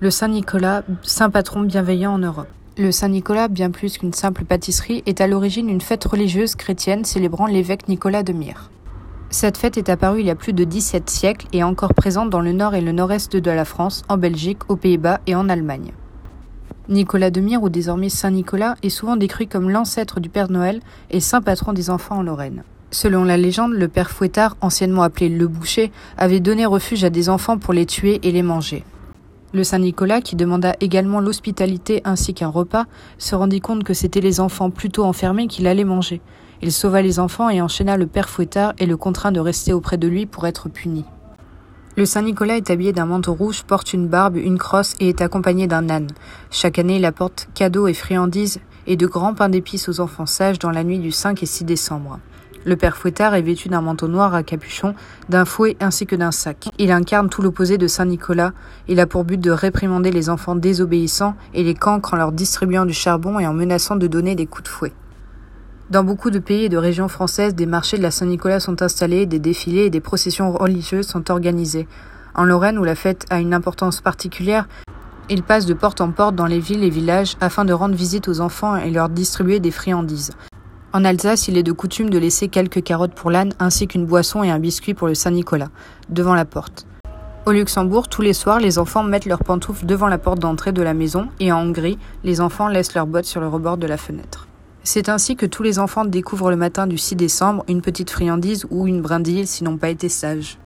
Le Saint-Nicolas, saint patron bienveillant en Europe. Le Saint-Nicolas, bien plus qu'une simple pâtisserie, est à l'origine une fête religieuse chrétienne célébrant l'évêque Nicolas de Myre. Cette fête est apparue il y a plus de 17 siècles et est encore présente dans le nord et le nord-est de la France, en Belgique, aux Pays-Bas et en Allemagne. Nicolas de Myre, ou désormais Saint-Nicolas, est souvent décrit comme l'ancêtre du Père Noël et saint patron des enfants en Lorraine. Selon la légende, le père Fouettard, anciennement appelé le boucher, avait donné refuge à des enfants pour les tuer et les manger. Le Saint-Nicolas, qui demanda également l'hospitalité ainsi qu'un repas, se rendit compte que c'étaient les enfants plutôt enfermés qu'il allait manger. Il sauva les enfants et enchaîna le père Fouettard et le contraint de rester auprès de lui pour être puni. Le Saint-Nicolas est habillé d'un manteau rouge, porte une barbe, une crosse et est accompagné d'un âne. Chaque année, il apporte cadeaux et friandises et de grands pains d'épices aux enfants sages dans la nuit du 5 et 6 décembre. Le père Fouettard est vêtu d'un manteau noir à capuchon, d'un fouet ainsi que d'un sac. Il incarne tout l'opposé de Saint-Nicolas. Il a pour but de réprimander les enfants désobéissants et les cancres en leur distribuant du charbon et en menaçant de donner des coups de fouet. Dans beaucoup de pays et de régions françaises, des marchés de la Saint-Nicolas sont installés, des défilés et des processions religieuses sont organisées. En Lorraine, où la fête a une importance particulière, il passe de porte en porte dans les villes et villages afin de rendre visite aux enfants et leur distribuer des friandises. En Alsace, il est de coutume de laisser quelques carottes pour l'âne ainsi qu'une boisson et un biscuit pour le Saint-Nicolas, devant la porte. Au Luxembourg, tous les soirs, les enfants mettent leurs pantoufles devant la porte d'entrée de la maison et en Hongrie, les enfants laissent leurs bottes sur le rebord de la fenêtre. C'est ainsi que tous les enfants découvrent le matin du 6 décembre une petite friandise ou une brindille s'ils n'ont pas été sages.